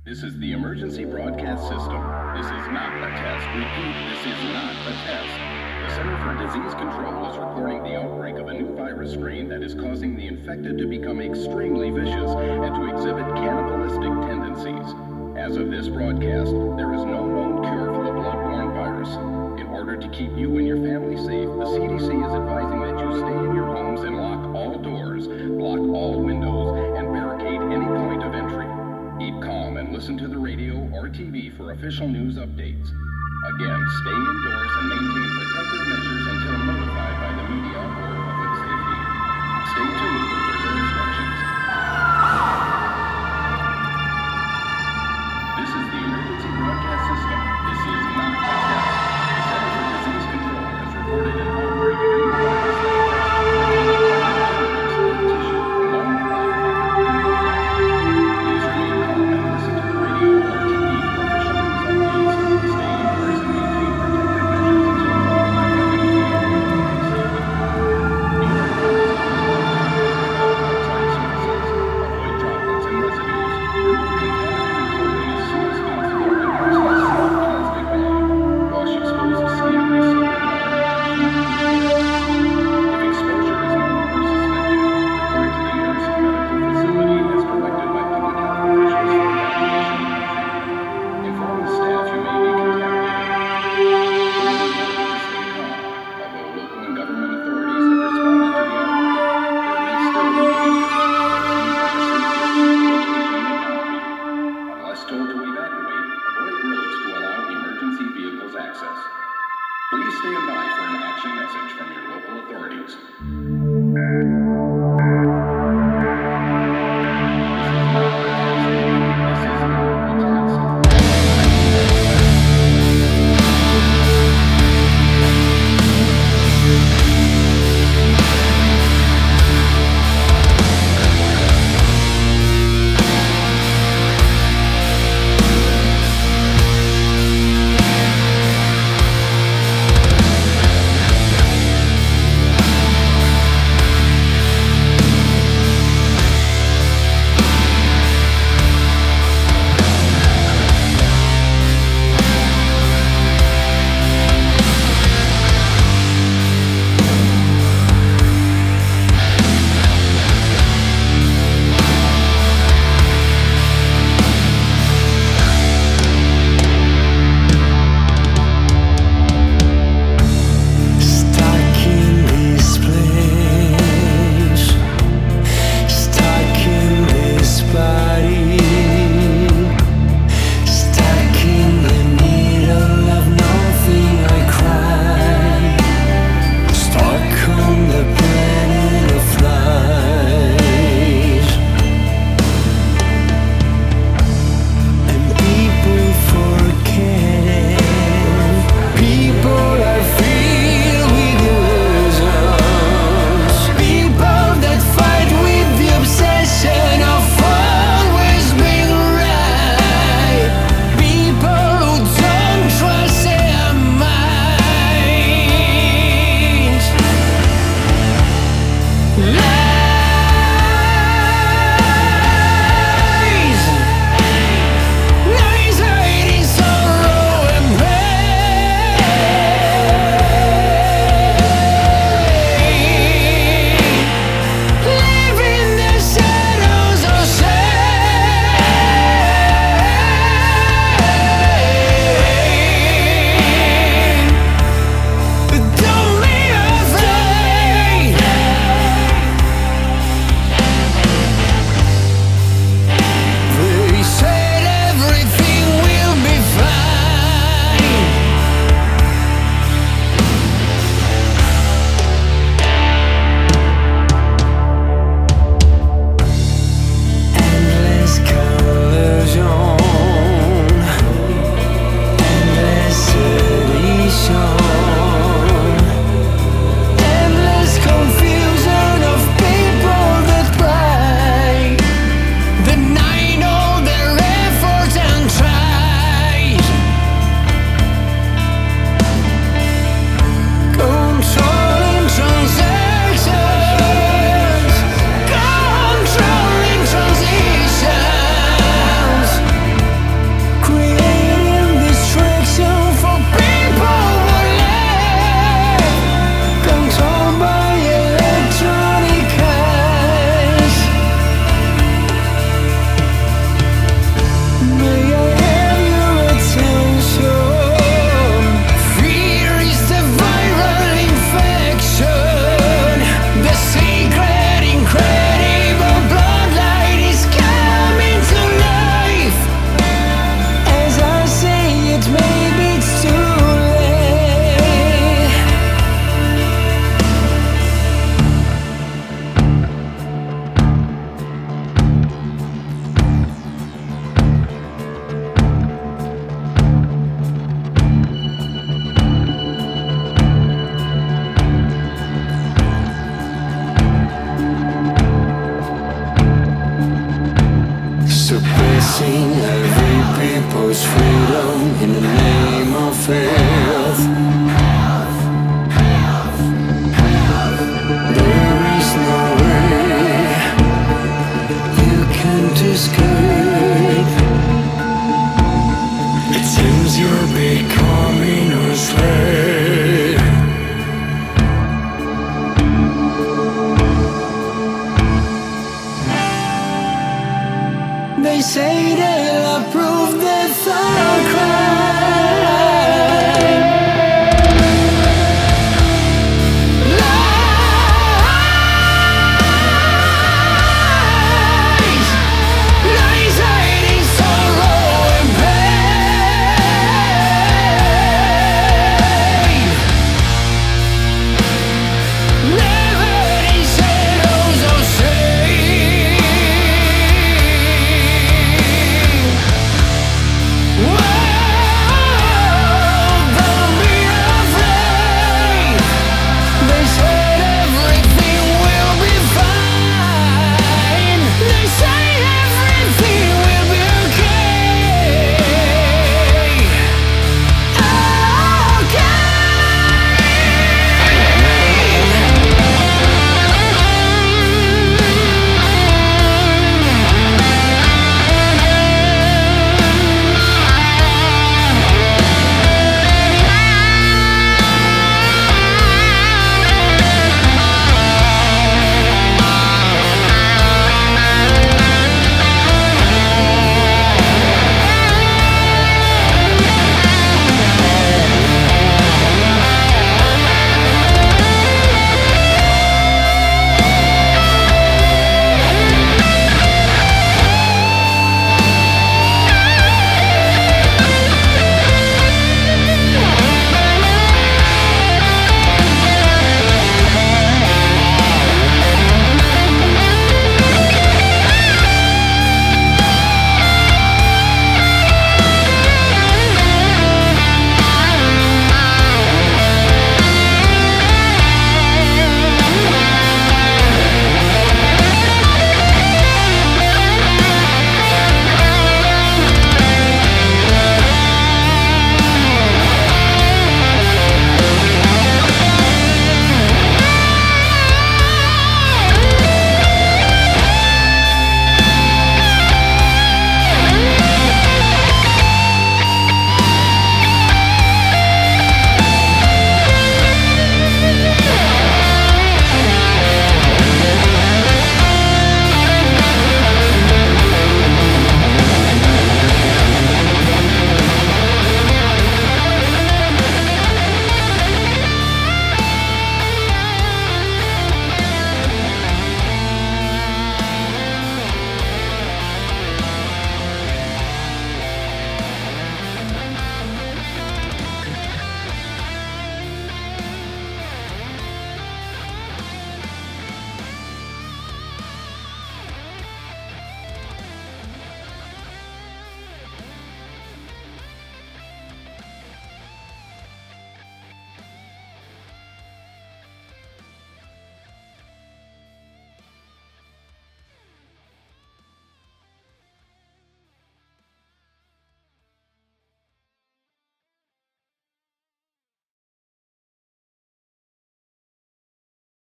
This is the emergency broadcast system. This is not a test. Repeat, this is not a test. The Center for Disease Control is reporting the outbreak of a new virus strain that is causing the infected to become extremely vicious and to exhibit cannibalistic tendencies. As of this broadcast, there is no known cure for the blood-borne virus. In order to keep you and your family safe, the CDC is advising that you stay in your homes and lock all doors, block all windows, and barricade any point of entry. Keep calm and listen to the radio or TV for official news updates. Again, stay indoors and maintain protective measures until notified by the media or public safety. Stay tuned for further instructions. This is the emergency broadcast system. This is not a test. The Center for Disease Control has reported an outbreak of a new virus that affects Suppressing every people's freedom in the name of health. There is no way you can't escape. It seems you're becoming a slave. They say they'll approve